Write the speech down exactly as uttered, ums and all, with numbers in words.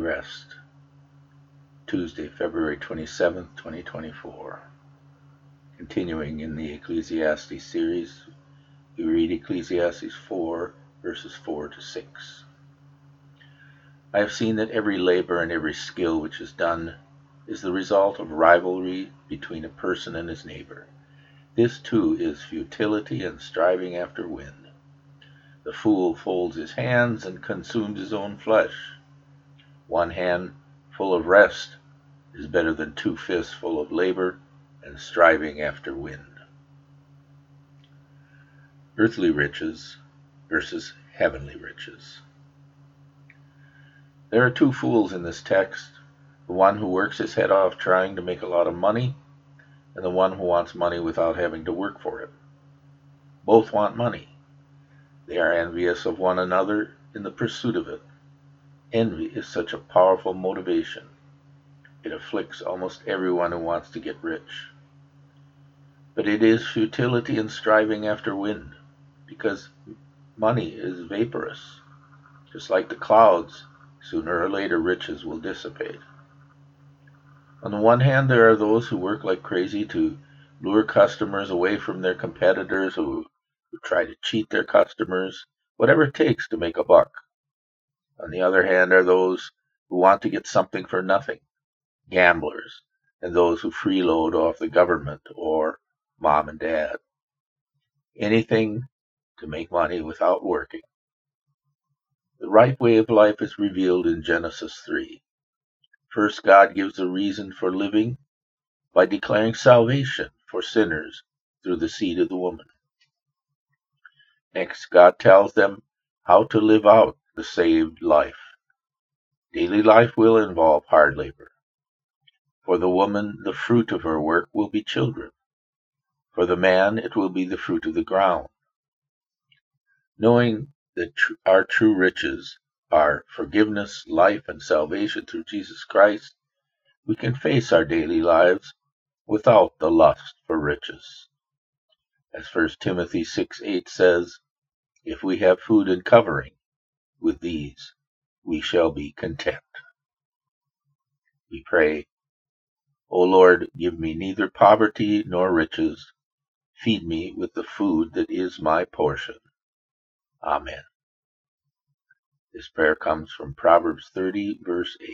rest. Tuesday, February twenty-seventh, twenty twenty-four. Continuing in the Ecclesiastes series, we read Ecclesiastes four, verses four to six. I have seen that every labor and every skill which is done is the result of rivalry between a person and his neighbor. This too is futility and striving after wind. The fool folds his hands and consumes his own flesh. One hand full of rest is better than two fists full of labor and striving after wind. Earthly riches versus heavenly riches. There are two fools in this text, the one who works his head off trying to make a lot of money, and the one who wants money without having to work for it. Both want money. They are envious of one another in the pursuit of it. Envy is such a powerful motivation. It afflicts almost everyone who wants to get rich. But it is futility and striving after wind, because money is vaporous. Just like the clouds, sooner or later riches will dissipate. On the one hand, there are those who work like crazy to lure customers away from their competitors, who, who try to cheat their customers, whatever it takes to make a buck. On the other hand are those who want to get something for nothing, gamblers, and those who freeload off the government or mom and dad. Anything to make money without working. The right way of life is revealed in Genesis three. First, God gives a reason for living by declaring salvation for sinners through the seed of the woman. Next, God tells them how to live out the saved life. Daily life will involve hard labor. For the woman, the fruit of her work will be children. For the man, it will be the fruit of the ground. Knowing that tr- our true riches are forgiveness, life, and salvation through Jesus Christ, we can face our daily lives without the lust for riches. As First Timothy six eight says, if we have food and covering, with these we shall be content. We pray, O Lord, give me neither poverty nor riches. Feed me with the food that is my portion. Amen. This prayer comes from Proverbs thirty, verse eight.